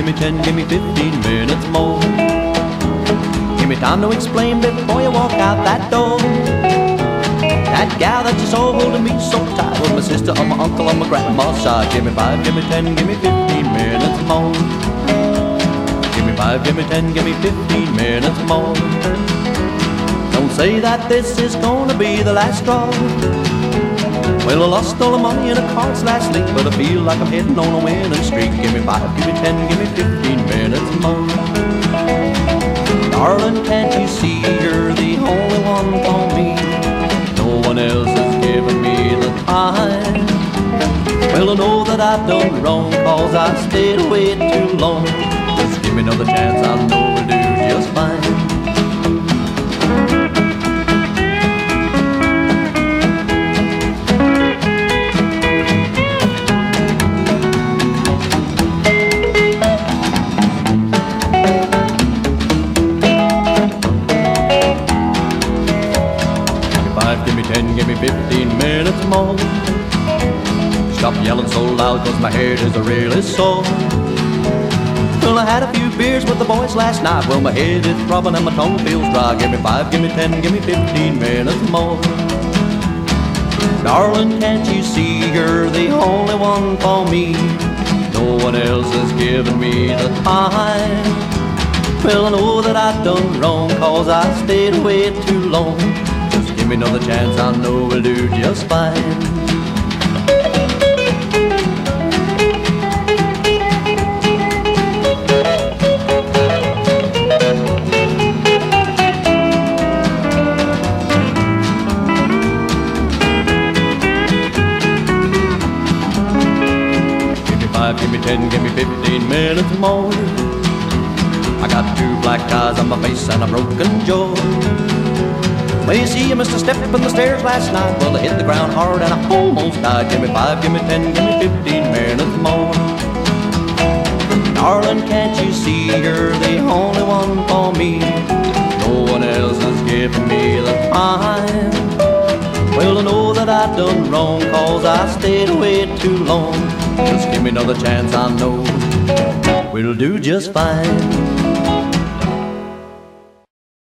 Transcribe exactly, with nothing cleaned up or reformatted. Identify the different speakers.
Speaker 1: me ten, give me fifteen minutes more. Give me time to explain before you walk out that door. That gal that you saw holding me so tight was my sister or my uncle or my grandma's side. Give me five, give me ten, give me fifteen minutes more. Give me five, give me ten, give me fifteen minutes more. Don't say that this is gonna be the last straw. Well, I lost all the money in the cards last week, but I feel like I'm heading on a winning streak. Give me five, give me ten, give me fifteen minutes more. Darling, can't you see you're the only one for me? No one else has given me the time. Well, I know that I've done wrong, cause I stayed away too long. Just give me another chance, I know we'll do just fine. Give me ten, give me fifteen minutes more. Stop yelling so loud cause my head is really sore. Well, I had a few beers with the boys last night. Well, my head is throbbing and my tongue feels dry. Give me five, give me ten, give me fifteen minutes more. Darling, can't you see you're the only one for me? No one else has given me the time. Well, I know that I've done wrong cause I stayed away too long. Give me another chance, I know we'll do just fine. Give me five, give me ten, give me fifteen minutes more. I got two black eyes on my face and a broken jaw. Well, you see, I missed a step on the stairs last night. Well, I hit the ground hard and I almost died. Give me five, give me ten, give me fifteen minutes more. Darling, can't you see you're the only one for me? No one else has given me the time. Well, I know that I've done wrong cause I stayed away too long. Just give me another chance, I know we'll do just fine.